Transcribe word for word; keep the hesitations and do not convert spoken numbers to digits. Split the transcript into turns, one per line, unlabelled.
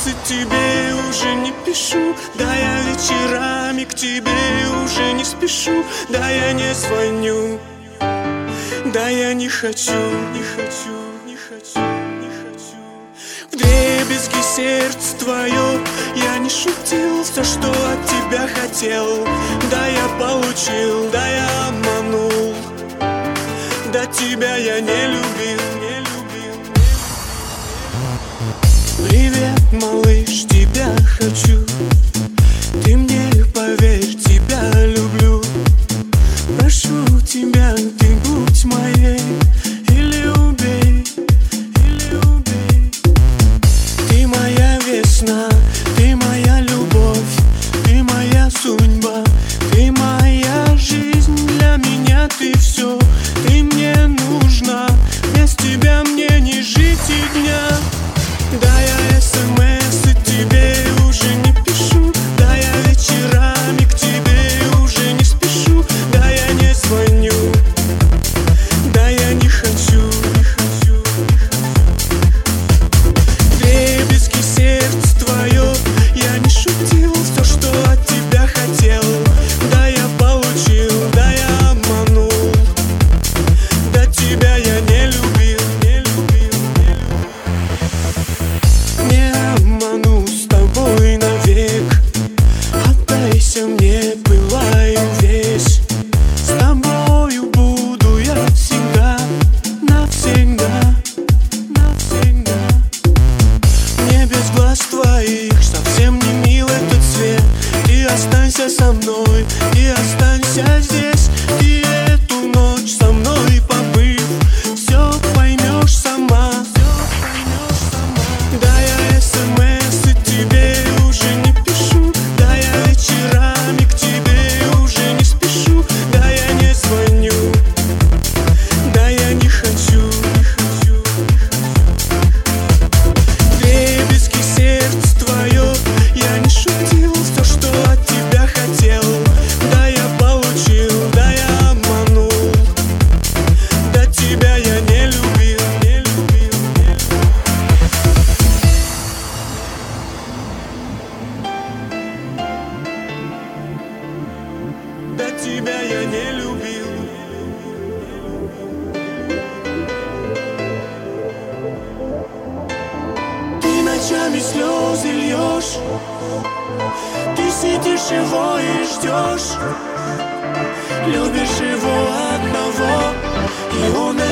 эс и тебе уже не пишу. Да, я вечерами к тебе уже не спешу. Да, я не звоню. Да, я не хочу, не хочу, не хочу, не хочу. Вдребезги сердце твое, я не шутил. Все, что от тебя хотел, да, я получил. Да, я обманул. Да, тебя я не любил, не любил. Привет, малыш, тебя хочу. Ты мне поверь, тебя люблю. Прошу тебя, ты будь моей. Или убей, или убей. Ты моя весна, ты моя любовь, ты моя судьба, ты моя жизнь. Для меня ты все, ты мне нужна. Без тебя мне не жить и дня. Да, я эс эм эс и тебе уже не пишу. Да, я вечерами к тебе уже не спешу. Да, я не звоню. Да, я не хочу, не хочу, не хочу. Вдребезги сердце твое, я не шутил. Все, что от тебя хотел, да, я получил. Да, я обманул. Да, тебя я не любил, не любил, не любил. Не обману с тобой навек. Отдайся мне, пылаю весь. С тобою буду я всегда, навсегда, навсегда. Мне без глаз твоих совсем не мил этот свет. Ты останься со мной, ты останься здесь. Ты эту ночь со мной побыв, все поймешь сама, все поймешь сама. Да, я эс эм эс и тебе уже не пишу. Да, я вечерами к тебе уже не спешу. Да, я не звоню. Да, я не хочу, не хочу, не хочу. Вдребезги сердце твое, я не шутил. Все, что от тебя хотел, да, я получил. Да, я обманул. Да, тебя я не любил, не любил, не любил. Да, тебя я не любил. Ты ночами слезы льешь, ты сидишь его и ждешь. Любишь его одного, и он